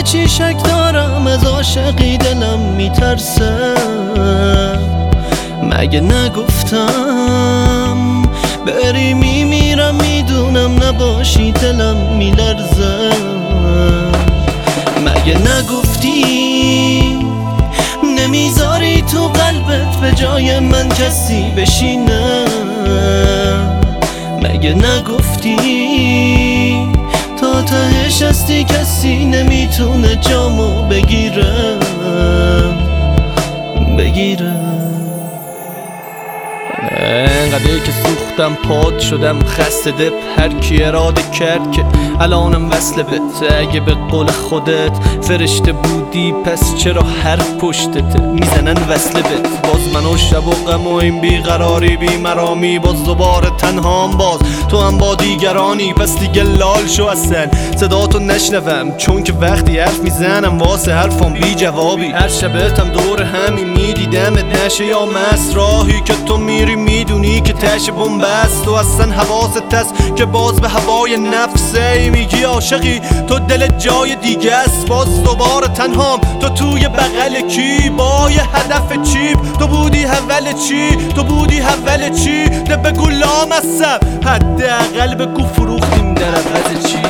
چی شک دارم از عاشقی دلم میترسه؟ مگه نگفتم بری میمیرم میدونم نباشی دلم میلرزه؟ مگه نگفتی نمیذاری تو قلبت به جای من کسی بشینه؟ مگه نگفتی تا تهش هستی کسی نمیتونه جامو بگیره؟ انقدر که سوختم پاد شدم خسته دپ، هر کی اراده کرد که الانم وصله بت. اگه به قول خودت فرشته بودی پس چرا حرف پشتت میزنن وصله بت؟ باز من و شب و غم و این بیقراری بیمرامی، باز دوباره تنهام، باز تو هم با دیگرانی. پس دیگه لال شو اصلا صداتو نشنوم، چون که وقتی حرف میزنم واسه حرفم بی جوابی. هر شبتم دور همی میدیدمت نشه یا مست، راهی که تو میری میدونی که تش بنبست. تو اصلا حواست هست که باز به هوای نفسه میگی عاشقی تو دل جای دیگه است. باز دوباره تنهام، تو توی بغل کی با یه هدف چیپ؟ تو بودی اول چی؟ تو بودی اول چی؟ ده بگو لامصب، حداقل بگو فروختیم در عوض چی؟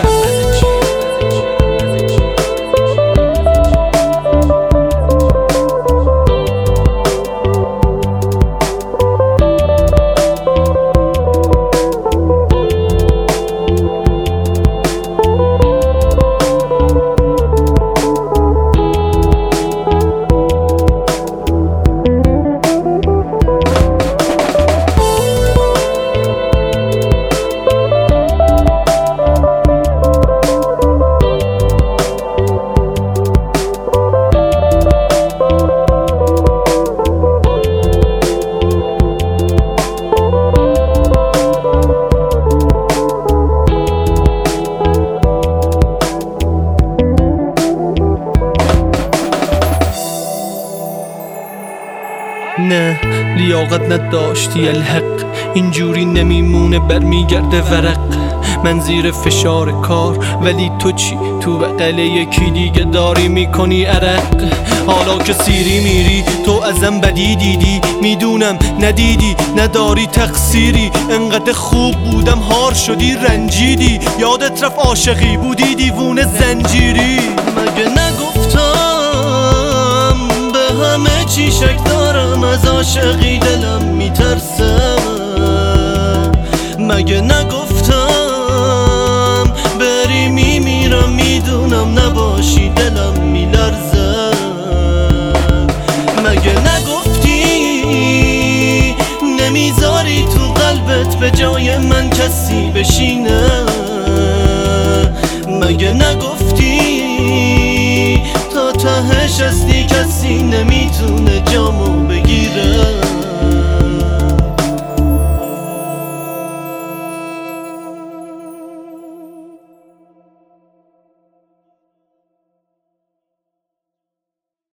نه لیاقت نداشتی الحق، اینجوری نمیمونه برمیگرده ورق. من زیر فشار کار ولی تو چی؟ تو بغل یکی دیگه داری میکنی عرق. حالا که سیری میری تو ازم بدی دیدی، میدونم ندیدی نداری تقصیری. انقدر خوب بودم هار شدی رنجیدی، یادت رفت عاشقی بودی دیوونه زنجیری. مگه نگفتم به همه چی شک دارم از عاشقی دلم میترسه؟ مگه نگفتم بری میمیرم میدونم نباشی دلم میلرزه؟ مگه نگفتی نمیذاری تو قلبت به جای من کسی بشینه؟ مگه نگفتی تا تهش هستی کسی نمیتونه جامو بگیره؟